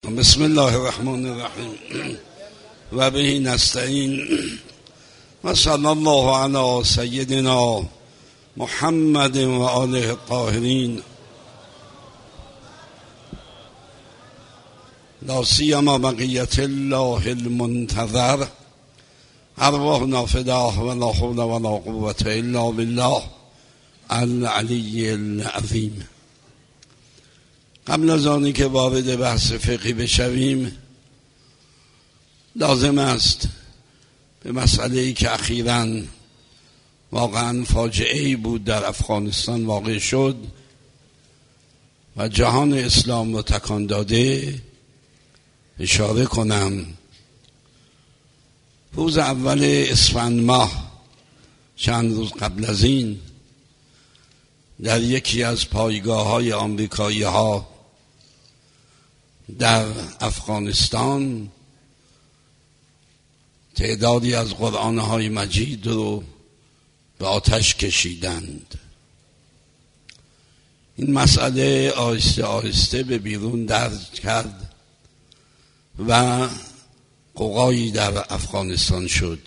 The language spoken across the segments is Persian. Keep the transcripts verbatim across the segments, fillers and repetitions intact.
بسم الله الرحمن الرحیم و به نستعین و صلی الله علی سیدنا محمد و آله الطاهرین لا سیما بقیت الله المنتظر ارواحنا فداه و لا حول و لا قوة الا بالله العلی العظیم. قبل از آنی که وارد بحث فقهی بشویم لازم است به مسئله‌ای که اخیراً واقعاً فاجعه‌ای بود در افغانستان واقع شد و جهان اسلام رو تکان داده اشاره کنم. روز اول اسفند ماه چند روز قبل از این در یکی از پایگاه‌های آمریکایی‌ها در افغانستان تعدادی از قرآن‌های مجید رو به آتش کشیدند. این مسئله آهسته آهسته به بیرون درج کرد و قوقایی در افغانستان شد.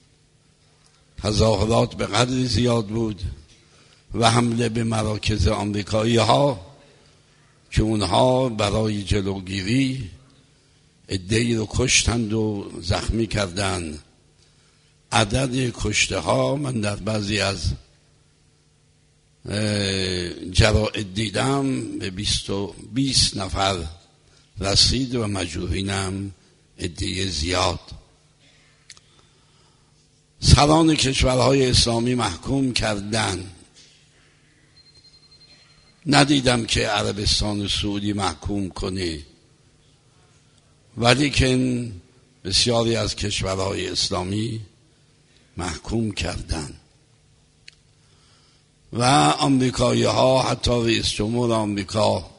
تظاهرات به قدری زیاد بود و حمله به مراکز آمریکایی ها که اونها برای جلوگیری عده‌ای رو کشتند و زخمی کردند. عدد کشته ها من در بعضی از جرائد دیدم به بیست و بیست نفر رسید و مجروحینم عده زیاد. سران کشورهای اسلامی محکوم کردند. ندیدم که عربستان و سعودی محکوم کنه، ولی که بسیاری از کشورهای اسلامی محکوم کردند و آمریکایی ها حتی رئیس جمهور آمریکا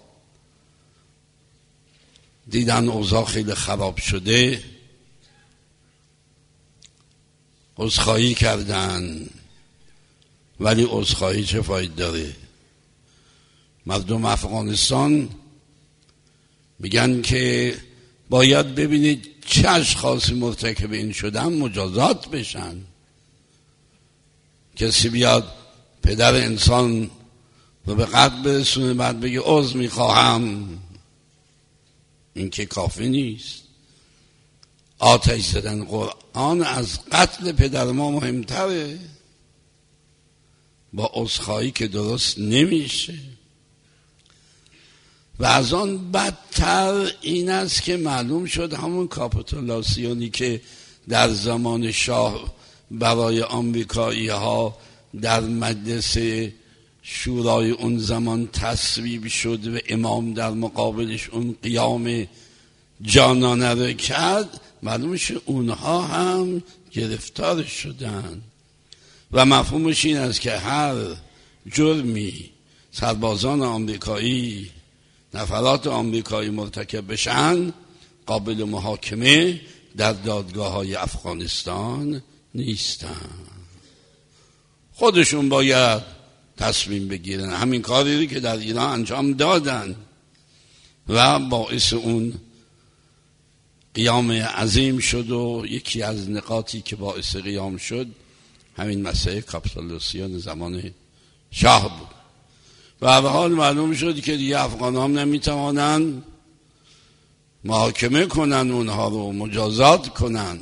دیدن اوضاع خیلی خراب شده عذرخواهی کردن، ولی عذرخواهی چه فایده داره؟ مردم افغانستان میگن که باید ببینید چه اشخاصی مرتکب این شدن مجازات بشن. کسی بیاد پدر انسان رو به قتل برسونه بعد بگه عذر میخواهم، این که کافی نیست. آتش زدن قرآن از قتل پدر ما مهمتره، با عذرخواهی که درست نمیشه. و از آن بدتر این است که معلوم شد همون کاپیتولاسیونی که در زمان شاه برای آمریکایی ها در مجلس شورای اون زمان تصویب شد و امام در مقابلش اون قیام جانانه رو کرد، معلوم شد اونها هم گرفتار شدن و مفهومش این است که هر جرمی سربازان آمریکایی نفرات آمریکایی مرتکب بشن قابل محاکمه در دادگاه های افغانستان نیستن. خودشون باید تصمیم بگیرن. همین کاری که در ایران انجام دادن و باعث اون قیام عظیم شد و یکی از نقاطی که باعث قیام شد همین مسئله کاپیتولاسیون زمان شاه بود. و هر حال معلوم شد که دیگه افغان هم نمیتوانن محاکمه کنن اونها رو مجازات کنن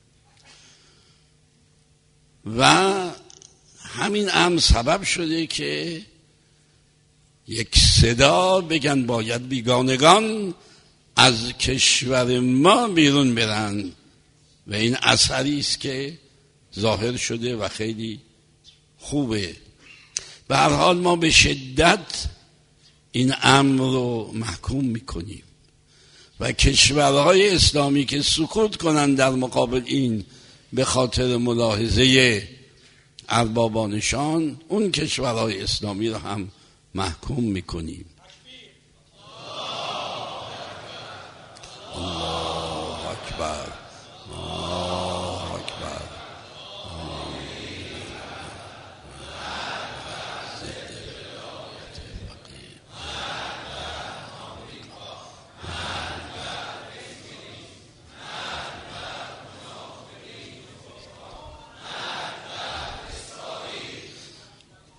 و همین امر سبب شده که یک صدا بگن باید بیگانگان از کشور ما بیرون برن و این اثری است که ظاهر شده و خیلی خوبه. به هر حال ما به شدت این امر رو محکوم میکنیم و کشورهای اسلامی که سکوت کنن در مقابل این به خاطر ملاحظه اربابانشان، اون کشورهای اسلامی رو هم محکوم میکنیم. الله اکبر، الله اکبر.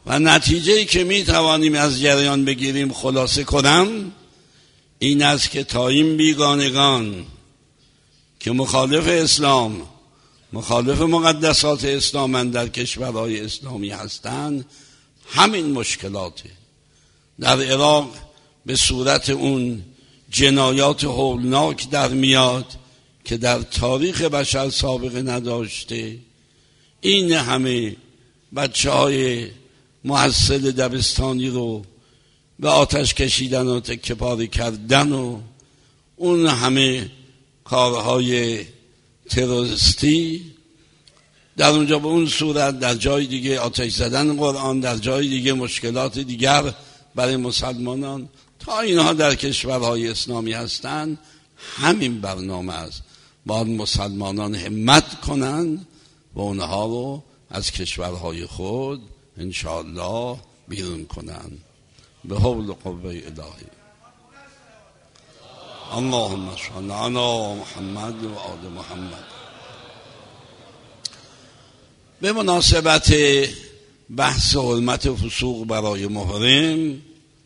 و نتیجه‌ای که می توانیم از جریان بگیریم، خلاصه کنم، این است که تا این بیگانگان که مخالف اسلام، مخالف مقدسات اسلام در کشورهای اسلامی هستند، همین مشکلاته. در عراق به صورت اون جنایات هولناک در میاد که در تاریخ بشر سابقه نداشته. این همه بچه های محصل دبستانی رو به آتش کشیدن و تکه پاره کردن و اون همه کارهای تروریستی در اونجا به اون صورت، در جای دیگه آتش زدن قرآن، در جای دیگه مشکلات دیگر برای مسلمانان. تا اینها در کشورهای اسلامی هستند، همین برنامه است. باید مسلمانان همت کنند و اونها رو از کشورهای خود انشاءالله بیرون کنند. به حول قوه الهی. اللهم صل علی محمد و آل محمد. به مناسبت بحث حرمت فسوق برای محرم،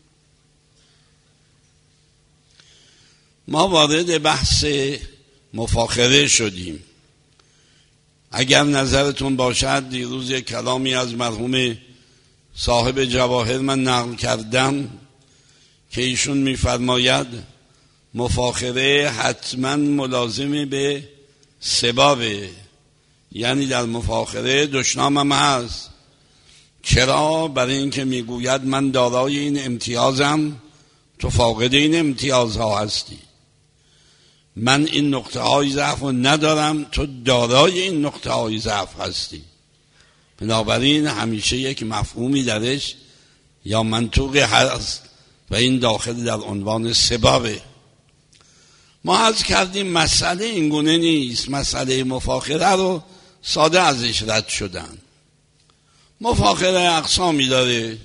ما وارد بحث مفاخره شدیم. اگر نظرتون باشد، دیروز یک کلامی از مرحوم صاحب جواهر من نقل کردم که ایشون می‌فرماید مفاخره حتما ملازم به سبابه، یعنی در مفاخره دشنام هم هست. چرا؟ برای اینکه میگوید من دارای این امتیازم، تو فاقد این امتیازها هستی. من این نقطه های ضعف رو ندارم، تو دارای این نقطه های ضعف هستی. بنابراین همیشه یک مفهومی درش یا منطوقی هست و این داخل در عنوان سبابه. ما عرض کردیم مسئله اینگونه نیست. مسئله مفاخره رو ساده ازش رد شدن. مفاخره اقسامی داره.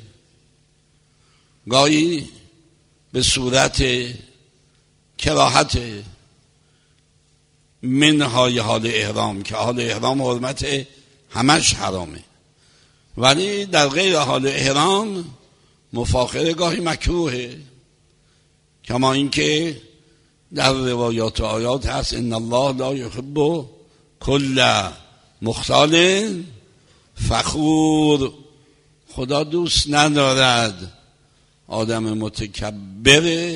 گاهی به صورت کراهت منهای حال احرام، که حال احرام حرمت همش حرامه، ولی در غیر حال احرام مفاخره گاهی مکروهه، کما اینکه در روایات و آیات هست ان الله لا یحب کل مختال فخور. خدا دوست ندارد آدم متکبر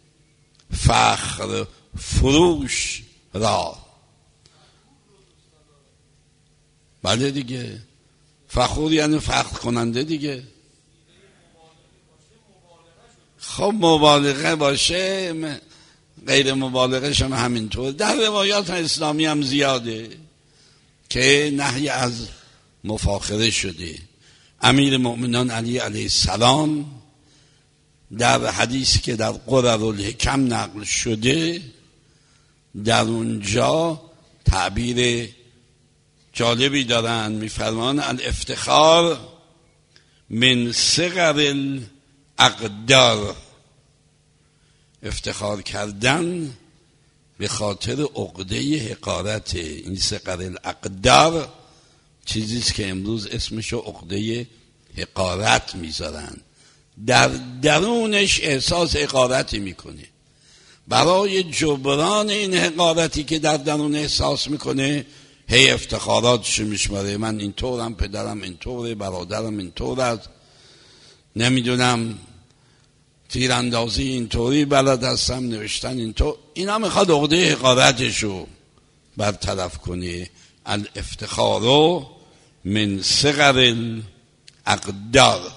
فخر فروش را. بله دیگه، فخور یعنی فخر کننده دیگه. خب مبالغه باشه، غیر مبالغه شما همینطور. در روایات اسلامی هم زیاده که نهی از مفاخره شده. امیر مؤمنان علی علیه السلام در حدیثی که در قرر الحکم نقل شده، در اونجا تعبیر جالبی دارن، میفرمان الافتخار من صغر الاقدار. افتخار کردن به خاطر عقده حقارت. این صغر الاقدار چیزیست که امروز اسمشو عقده حقارت میذارن. در درونش احساس حقارتی میکنه. برای جبران این حقارتی که در درون احساس میکنه، هی افتخاراتشو میشماره. من اینطورم، پدرم اینطوره، برادرم اینطور است، نمیدونم تیراندازی اینطوری بلد هستم، نوشتن اینطور. اینا میخواد عقده حقارتشو برطرف کنه. الافتخار من صغر الاقدار.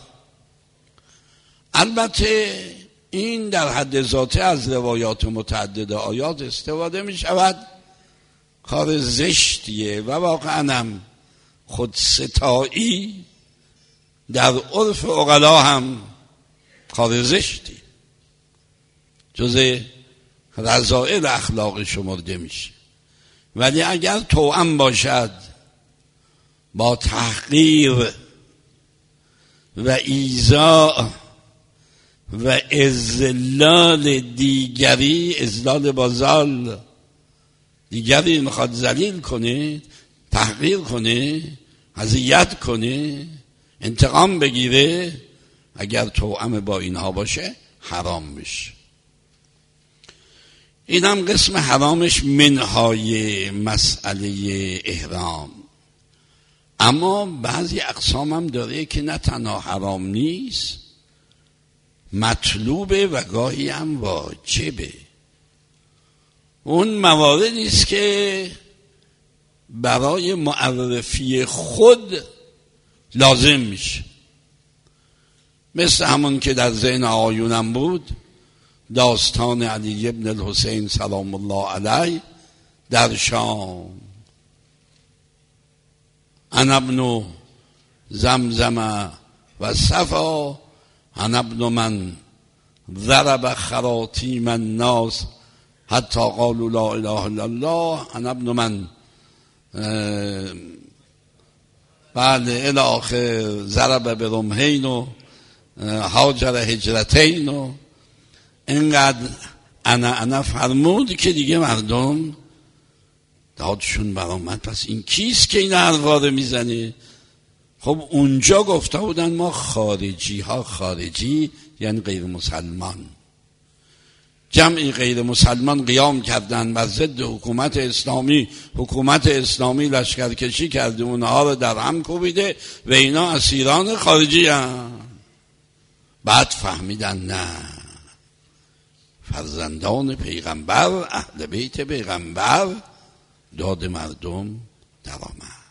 البته این در حد ذاته از روایات متعدد آیات استفاده می شود. کار زشتیه و واقعا هم خودستایی در عرف عقلا هم کار زشتی، جز رذائل اخلاق شمرده میشه. ولی اگر توأم باشد با تحقیر و ایذاء و اذلال دیگری، اذلال با ذل، دیگری میخواد ذلیل کنه، تحقیر کنه، اذیت کنه، انتقام بگیره، اگر توأم با اینها باشه حرام میشه. این هم قسم حرامش منهای مسئله احرام. اما بعضی اقسام هم داره که نه تنها حرام نیست، مطلوبه و گاهی هم واجبه. اون مواردی است که برای معرفی خود لازم میشه، مثل همون که در ذهن آیونم بود، داستان علی ابن الحسین سلام الله علیه در شام. انا ابن زمزم و صفا، انا ابن من ضرب خراطیم الناس حتی قالوا لا اله الا الله، انا ابن من بله الی آخر ضرب برمحین و هاجر هجرتین و اینقدر انا انا فرمود که دیگه مردم دادشون برآمد. پس این کیست که این حرفا میزنه؟ خب اونجا گفته بودن ما خارجی ها، خارجی یعنی غیر مسلمان، جمعی غیر مسلمان قیام کردن بر ضد حکومت اسلامی. حکومت اسلامی لشکرکشی کرده، اونها رو در هم کوبیده و اینا اسیران خارجی هم. بعد فهمیدن نه، فرزندان پیغمبر، اهل بیت پیغمبر داد مردم در آمد.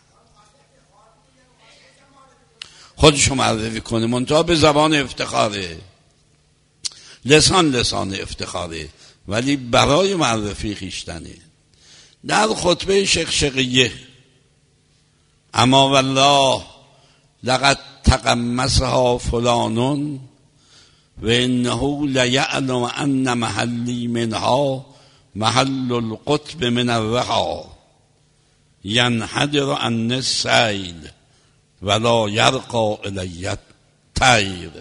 خودشو معرفی کنه، منتها به زبان افتخاره، لسان لسان افتخاره، ولی برای معرفی خیشتنه. در خطبه شقشقیه اما والله لقد تقمصها فلان و انه لیعلم ان محلی منها محل القطب من الرها ینحدر عن السیل ولا یرقى الی الطیر.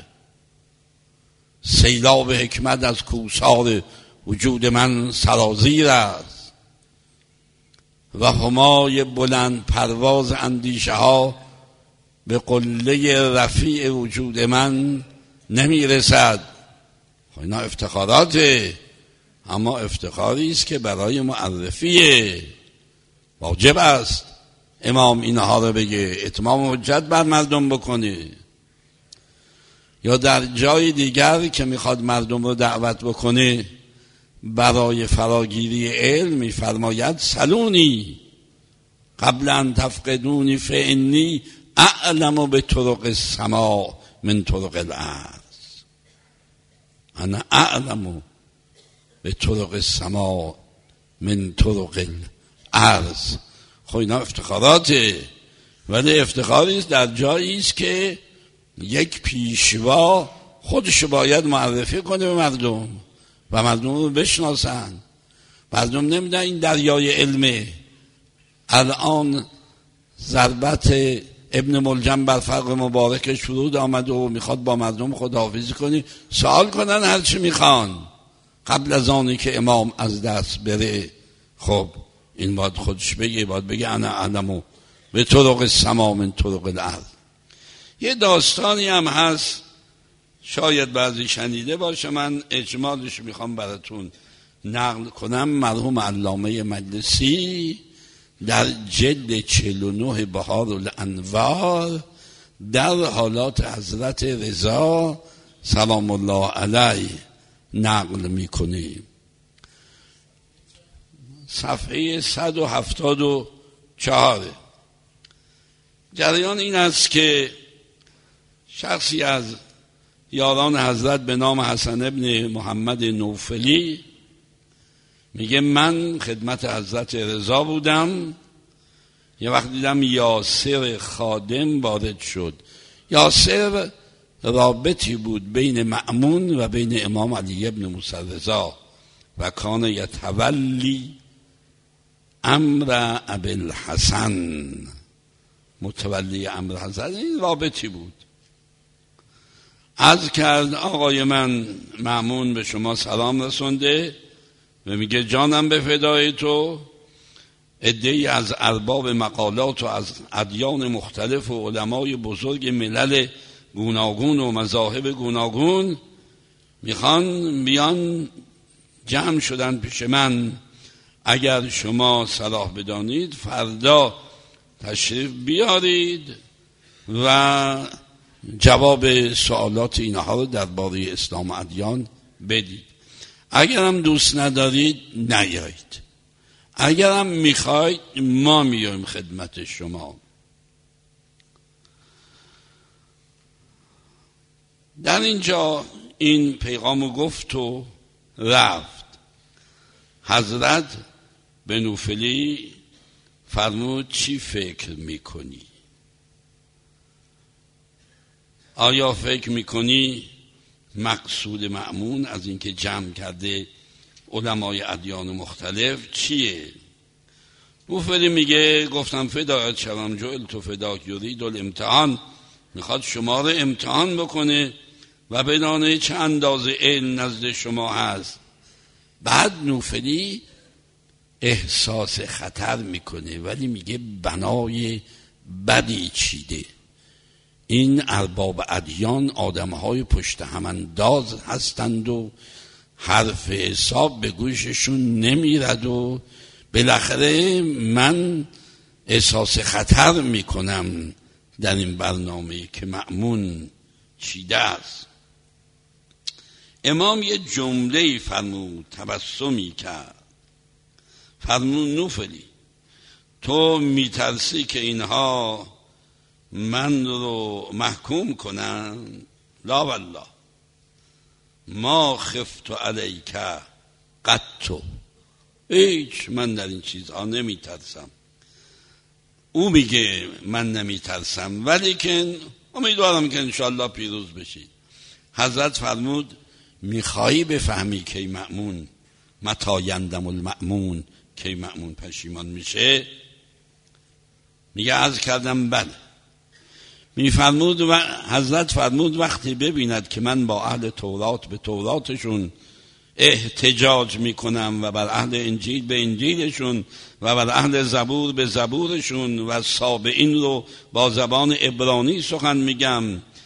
سیلاب حکمت از کوثار وجود من سرازیر است و همای بلند پرواز اندیشه ها به قله رفیع وجود من نمی رسد. خب اینا افتخاراته، اما افتخاری است که برای معرفیه. واجب است امام اینها رو بگه، اتمام حجت بر مردم بکنه. یا در جای دیگر که میخواد مردم رو دعوت بکنه برای فراگیری علم، میفرماید سلونی قبل ان تفقدونی فانی اعلم به طرق السماء من طرق الارض. انا اعلم به طرق السماء من طرق الارض. خب اینا افتخاراته، ولی افتخاری است در جایی است که یک پیشوا خودش باید معرفی کنه به مردم و مردم رو بشناسن. مردم نمیدن این دریای علمه. الان ضربت ابن ملجم بر فرق مبارکش فرود آمد و میخواد با مردم خداحافظی کنی، سوال کنن هر چی میخوان قبل از آنی که امام از دست بره. خب این باید خودش بگه، باید بگه انا اعلم به طرق السماء من طرق الارض. یه داستانی هم هست، شاید بعضی شنیده باشه، من اجمالش میخوام براتون نقل کنم. مرحوم علامه مجلسی در جلد چهل و نه بهار الانوار در حالات حضرت رضا سلام الله علیه نقل میکنه. صفحه صد و هفتاد و چهار. جریان این است که شخصی از یاران حضرت به نام حسن ابن محمد نوفلی میگه من خدمت حضرت رضا بودم، یه وقت دیدم یاسر خادم وارد شد. یاسر رابطی بود بین مأمون و بین امام علی ابن موسی رضا و کان یتولی امر ابوالحسن، متولی امر حسن، این رابطی بود. عرض کرد آقای من مأمون به شما سلام رسونده و میگه جانم به فدای تو، عده‌ای از ارباب مقالات و از ادیان مختلف و علمای بزرگ ملل گوناگون و مذاهب گوناگون میخوان بیان جمع شدن پیش من. اگر شما صلاح بدانید فردا تشریف بیارید و جواب سوالات اینها رو درباره اسلام و ادیان بدید. اگرم دوست ندارید نیایید، اگرم میخواید ما میایم خدمت شما. در اینجا این پیغامو گفت و رفت. حضرت به نوفلی فرمود چی فکر میکنی؟ آیا فکر میکنی مقصود مأمون از اینکه جمع کرده علمای ادیان مختلف چیه؟ نوفلی میگه گفتم فدایت شوم جعل تو فداک یرید الامتحان، میخواد شما رو امتحان بکنه و بدانه چه اندازه علم نزد شما هست. بعد نوفلی احساس خطر میکنه ولی میگه بنای بدی چیده. این ارباب ادیان آدمهای پشت هم انداز هستند و حرف حساب به گوششون نمیرد و بالاخره من احساس خطر میکنم در این برنامه که مأمون چیده است. امام یه جمله فرمود، تبسمی کرد، فرمود نوفلی تو میترسی که اینها من رو محکوم کنن؟ لا والله ما خفت علیک قط، هیچ، من در این چیزها نمیترسم. او میگه من نمیترسم ولی که امیدوارم که انشاءالله پیروز بشید. حضرت فرمود میخوایی بفهمی کی مأمون متی یندم المأمون، کی مأمون پشیمان میشه؟ میگه عرض کردم بله. میفرمود و حضرت فرمود وقتی ببیند که من با اهل تورات به توراتشون احتجاج میکنم و بر اهل انجیل به انجیلشون و بر اهل زبور به زبورشون و سابعین رو با زبان عبرانی سخن میگم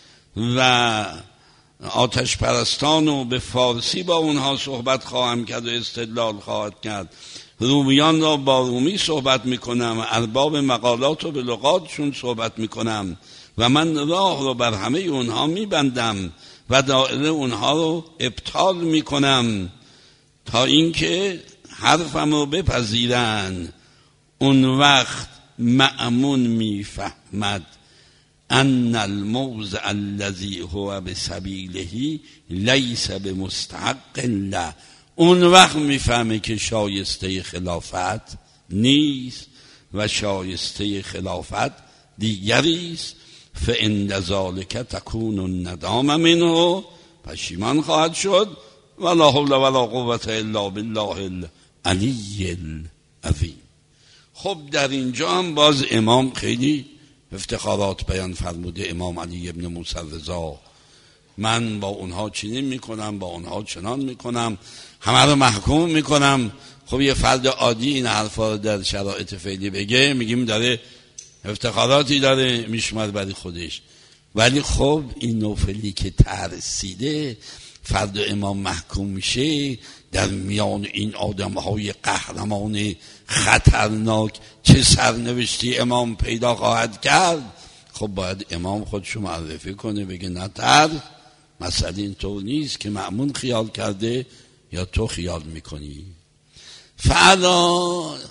و آتش پرستان و به فارسی با اونها صحبت خواهم کرد و استدلال خواهد کرد، رومیان را با رومی صحبت میکنم، ارباب مقالات رو به لغاتشون صحبت میکنم و من راه رو بر همه اونها میبندم و دائره اونها رو ابطال میکنم تا اینکه حرفم رو بپذیرن. اون وقت مأمون میفهمد ان الموضع الذي هو بسبیله لیس بمستحق له، اون وقت میفهمه که شایسته خلافت نیست و شایسته خلافت دیگریست. فعند ذلک تکون الندام منه، پشیمان خواهد شد. ولا حول ولا قوة الا بالله العلی العظیم. خب در اینجا هم باز امام خیلی افتخارات بیان فرموده. امام علی ابن موسی رضا، من با اونها چنین میکنم، با اونها چنان میکنم، همه رو محکوم میکنم. خب یه فرد عادی این حرفا رو در شرایط فعلی بگه میگیم داره افتخاراتی داره میشمر برای خودش. ولی خب این نوفلی که ترسیده فرد امام محکوم میشه در میان این آدمهای قهرمان خطرناک چه سرنوشتی امام پیدا خواهد کرد. خب باید امام خودشو معرفی کنه، بگه نه تر، مسئله اینطور نیست که مأمون خیال کرده یا تو خیال میکنی. فعلا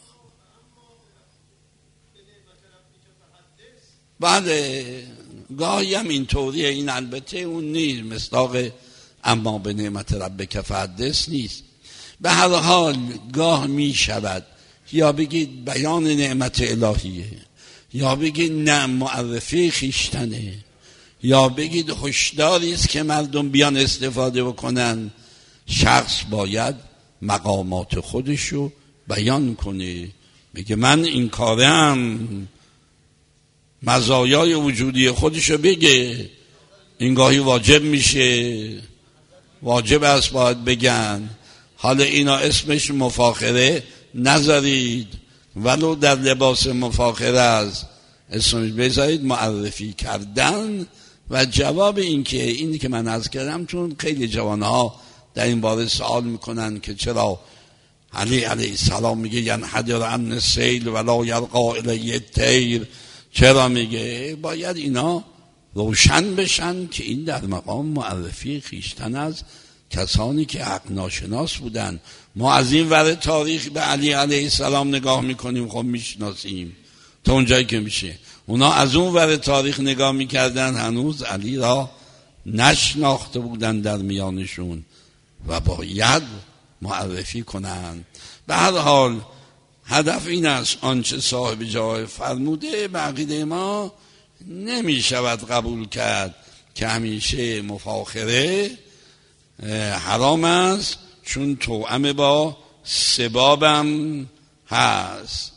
بله گاهی هم اینطوریه. این البته اون نیست مصداق اما به نعمت ربک فحدث نیست. به هر حال گاه می شود یا بگید بیان نعمت الهیه، یا بگید نه معرفی خیشتنه، یا بگید هشداری است که مردم بیان استفاده بکنن. شخص باید مقامات خودشو بیان کنه، میگه من این کارم، مزایای وجودی خودشو بگه. این گاهی واجب میشه، واجب است باید بگن. حالا اینا اسمش مفاخره نذارید ولو در لباس مفاخره از اسمش بذارید معرفی کردن. و جواب این که اینی که من عرض کردم، چون خیلی جوانها در این باره سوال میکنن که چرا علی علیه السلام میگه ینحدر عن السیل ولا یلقا الیه الطیر، چرا میگه؟ باید اینا روشن بشن که این در مقام معرفی خیشتن از کسانی که حق ناشناس بودن. ما از این ور تاریخ به علی علیه السلام نگاه میکنیم، خب میشناسیم تا اونجایی که میشه. اونا از اون ور تاریخ نگاه میکردن، هنوز علی را نشناخته بودن در میانشون و باید معرفی کنن. به هر حال هدف این است آنچه صاحب جای فرموده به عقیده ما نمی شود قبول کرد که همیشه مفاخره حرام است، چون توأم با سبابم هست.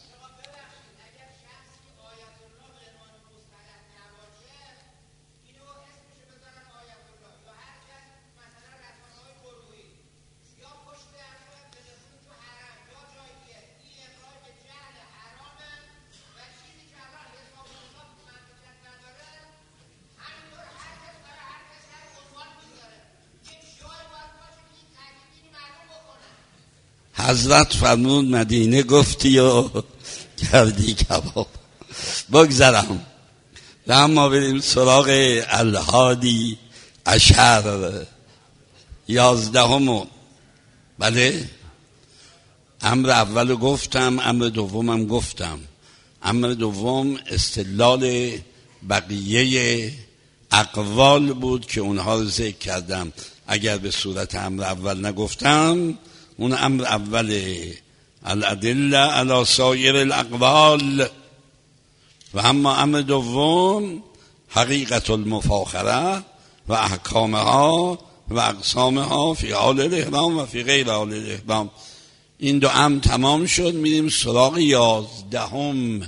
حضرت فرمود مدینه گفتی و کردی کباب. بگذرم و اما بریم سراغ الهادی عشر، یازدهم. بله، امر اول گفتم، امر دومم گفتم. امر دوم استدلال بقیه اقوال بود که اونها رو ذکر کردم. اگر به صورت امر اول نگفتم، اون امر اول الادله علی سایر الاقوال، و اما امر دوم حقیقت المفاخره و احکامها و اقسامها فی حال الاحرام و فی غیر حال الاحرام. این دو امر تمام شد. میریم سراغ یازدهم.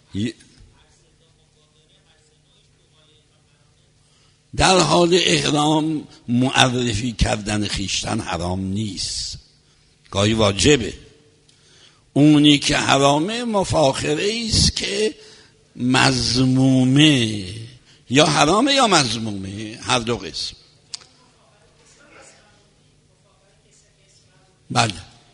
در حال احرام معرفی کردن خیشتن حرام نیست، گاهی واجبه. اونی که حرامه مفاخره است که مذمومه، یا حرامه یا مذمومه، هر دو قسم. بله،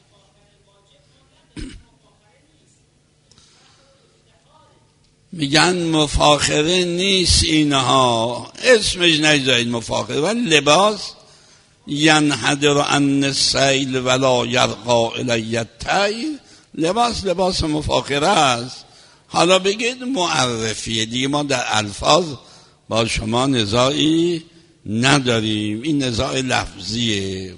میگن مفاخره نیست اینها، اسمش نگذارید مفاخره. ولی لباس ینحدر عن السیل ولا یرقا الیه الطیر، لباس لباس مفاخره است. حالا بگید معرفیه دیگه، ما در الفاظ با شما نزاعی نداریم، این نزاع لفظیه.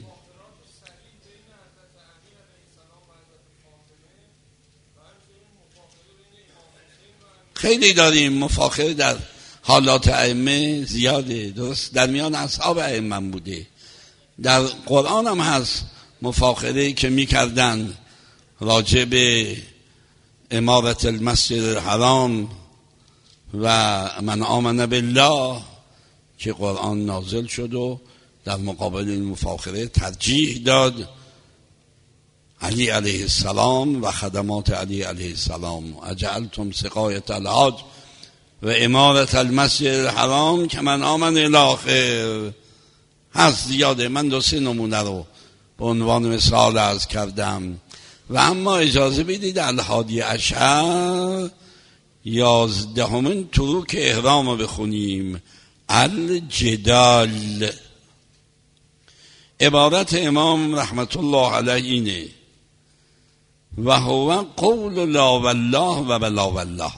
خیلی داریم مفاخره در حالات ائمه زیاده، درست در میان اصحاب ائمه بوده. در قرآن هم هست مفاخره که میکردن راجع به امارت المسجد الحرام و من آمن بالله که قرآن نازل شد و در مقابل این مفاخره ترجیح داد علی علیه السلام و خدمات علی علیه السلام. اجعلتم سقایت الحاج و امارت المسجد الحرام که من آمن الاخر. هست زیاده، من دو سه نمونه رو به عنوان مثال عرض کردم. و اما اجازه بدید الهادی عشر یازدهمین تروک احرام رو بخونیم. الجدال. عبارت امام رحمت الله علیه اینه: و هو قول لا والله و بلا والله.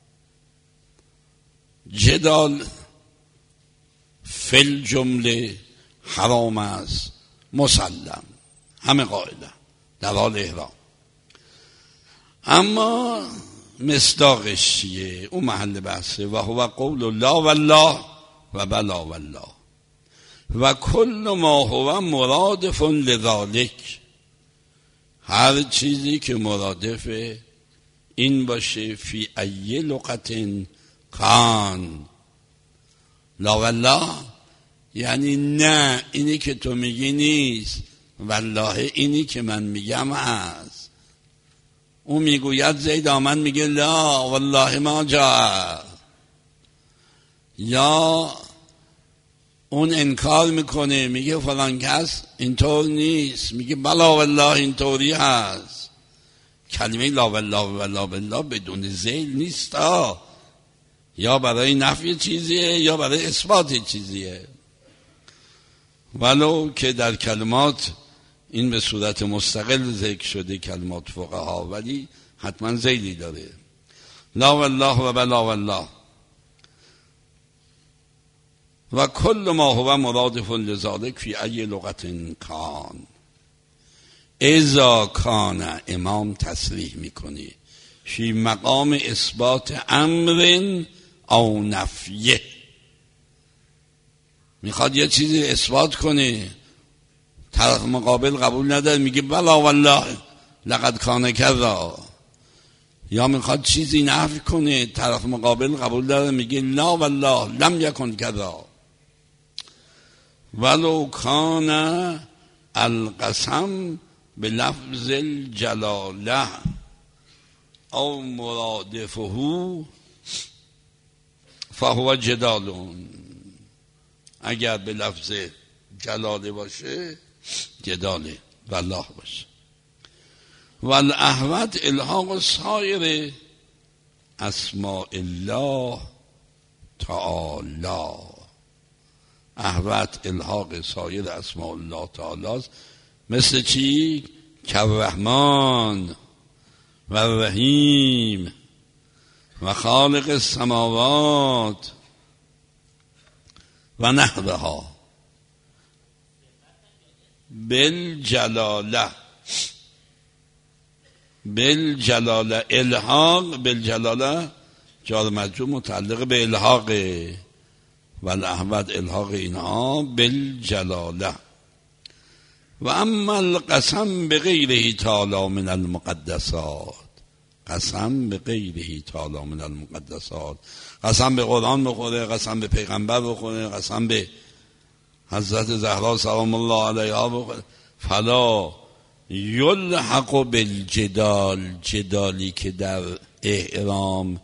جدال فی جمله حرام است، مسلم، همه قاعده در حال احرام. اما مصداقش چیه؟ اون محل بحثه. و هو قول لا والله و بلا والله و کل ما هو مرادف لذالک، هر چیزی که مرادف این باشه. فی ای لغت کان. لا والله یعنی نه اینی که تو میگی نیست، والله اینی که من میگم هست. اون میگوید زید آمد، میگه لا والله ما جاء. یا اون انکار میکنه، میگه فلان کس اینطور نیست، میگه بلا والله اینطوری هست. کلمه لا والله و لا بالله بدون ذیل نیست ها، یا برای نفی چیزیه یا برای اثبات چیزیه. ولو که در کلمات این به صورت مستقل ذکر شده کلمات فقها، ولی حتما ذیلی داره. لا والله و بلا والله و کل ما هو مرادف لذالک فی ای لغت کان. اذا کان امام تصریح میکنه فی مقام اثبات امر او نفیه، میخواد یه چیزی اثبات کنه، طرف مقابل قبول نداره، میگه بلا والله لقد کان کذا. یا میخواد چیزی نفی کنه، طرف مقابل قبول داره، میگه لا والله لم یکن کذا. ولو کان القسم به لفظ الجلاله او مرادفه فهو جدالون. اگر به لفظ جلاله باشه جداله، والله باشه. والاحوط الحاق سایر اسماء الله تعالی. احوط الحاق سایر اسماء الله تعالی است. مثل چی؟ که الرحمن و الرحیم و خالق السماوات و نحوها بالجلاله. بالجلاله الحاق، بالجلاله جار مجرور متعلق به الحاق و الاحوط الحاق اینها بالجلاله. و اما القسم به غیره تعالی من المقدسات، قسم به غیره تعالی من المقدسات، قسم به قرآن بخوره، قسم به پیغمبر بخوره، قسم به حضرت زهرا سلام الله علیها بخوره، فلا یلحق بالجدال. جدالی که در احرام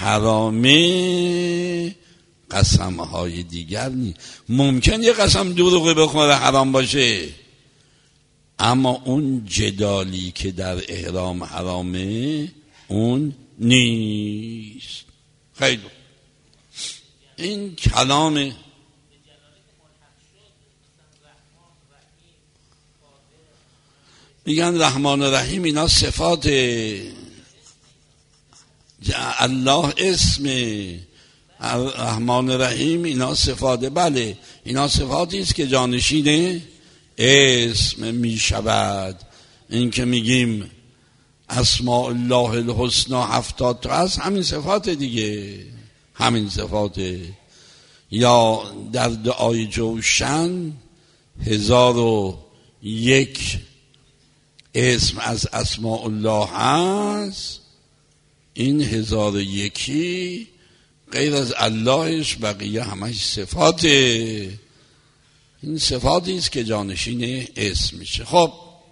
حرامه قسمهای دیگر نیست. ممکن یه قسم دروغی بخوره حرام باشه، اما اون جدالی که در احرام حرامه اون نیست. خیلی این کلام میگن رحمان و رحیم، اینا صفات الله، اسم رحمان و رحیم اینا صفاته. بله اینا صفاتی است که جانشین اسم می شود. این که میگیم اسماء الله الحسنی هفتاد تا هست، همین صفات دیگه، همین صفاته. یا در دعای جوشن هزار و یک اسم از اسماء الله هست، این هزار و یکی غیر از اللهش بقیه همش صفاته. این صفاتی است که جانشین اسم میشه. خب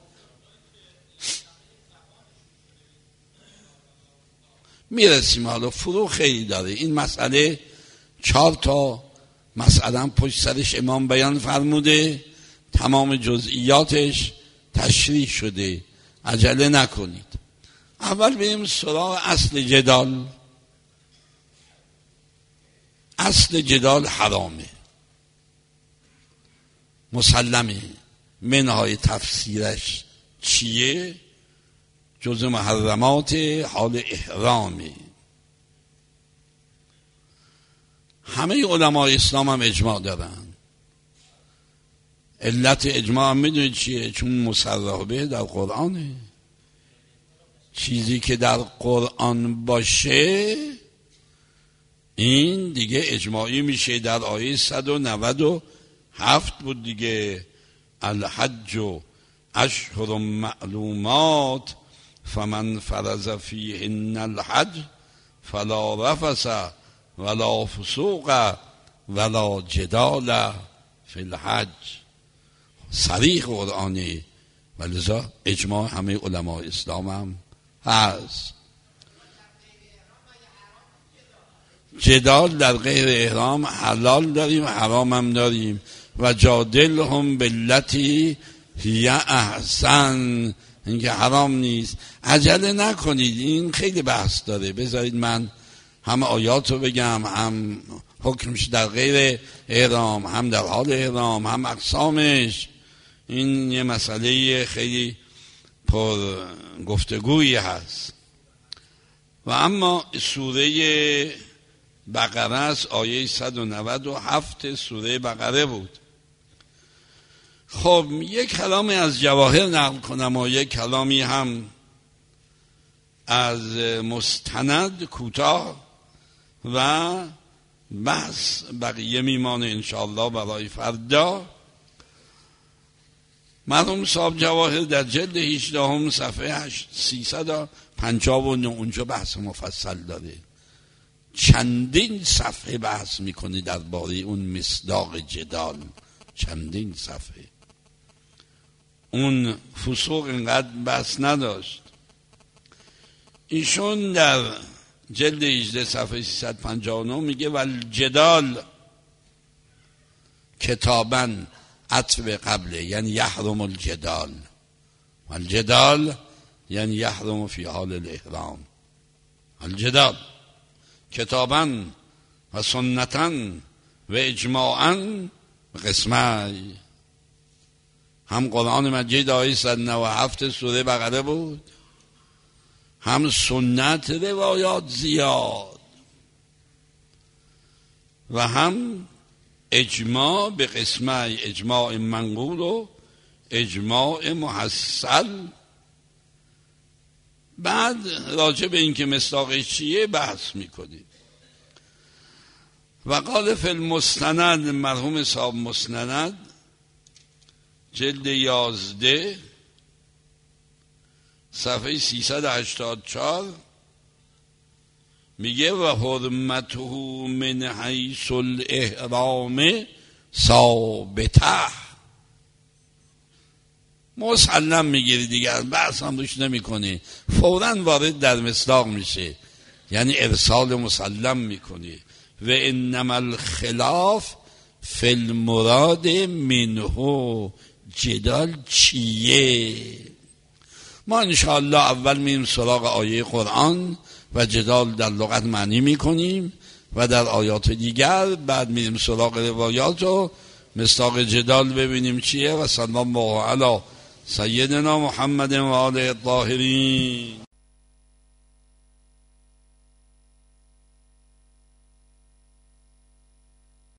میرسیم، حالا فرو خیلی داره این مسئله. چهار تا مسئله پشت سرش امام بیان فرموده، تمام جزئیاتش تشریح شده، عجله نکنید. اول بریم سراغ اصل جدال. اصل جدال حرامه، مسلمه. منهای تفسیرش چیه؟ جزء محرمات حال احرامه. همه علمای اسلام هم اجماع دارن. علت اجماع هم میدونید چیه؟ چون مصرح به در قرآنه. چیزی که در قرآن باشه این دیگه اجماعی میشه. در آیه صد و نود و هفت بود دیگه، الحج اشهر معلومات فمن فرض فیهن الحج فلا رفث ولا فسوق ولا جدال فی الحج. صریح قرآنی، ولذا اجماع همه علماء اسلام هم هست. جدال در غیر احرام حلال داریم، حرام هم داریم. و جادلهم باللتی هی احسن، اینکه حرام نیست. عجله نکنید، این خیلی بحث داره. بذارید من هم آیات رو بگم، هم حکمش در غیر احرام، هم در حال احرام، هم اقسامش. این یه مسئله خیلی پر گفتگویی هست. و اما سوره بقره است، آیه صد و نود و هفت سوره بقره بود. خب یک کلامی از جواهر نقل کنم و یک کلامی هم از مستند کوتاه و بحث بقیه میمانه انشاءالله برای فردا. مرحوم صاحب جواهر در جلد هجدهم صفحه سیصد و پنجاه و نه اونجا بحث مفصل داره، چندین صفحه بحث میکنه درباره اون مصداق جدال، چندین صفحه. اون فسوق اینقدر بحث نداشت. ایشون در جلد هجده صفحه سیصد و پنجاه و نه میگه والجدال کتابا عطف به قبله، یعنی یحرم الجدال، والجدال یعنی یحرم فی حال الاحرام. الجدال کتابا و سنتا و اجماعا قسمای، هم قرآن مجید آیه صد و نود و هفت سوره بقره بود، هم سنت روایات زیاد، و هم اجماع به قسمای، اجماع منقول و اجماع محصل. بعد راجع به این که مصداقش چیه بحث میکنیم. و قال فی المستند، مرحوم صاحب مسند جلد یازده صفحه سیصد و هشتاد و چهار میگه و حرمته من حیث الاحرام ثابته، مسلم میگیری دیگر، بحث هم روش نمی کنی، فوراً وارد در مصداق میشه، یعنی ارسال مسلم میکنی. و انما الخلاف فی المراد منه، جدال چیه؟ ما انشاءالله اول میریم سراغ آیه قرآن و جدال در لغت معنی میکنیم و در آیات دیگر بعد میریم سراغ روایات و مصداق جدال ببینیم چیه. و صلی الله علی سیدنا محمد و آله الطاهرین.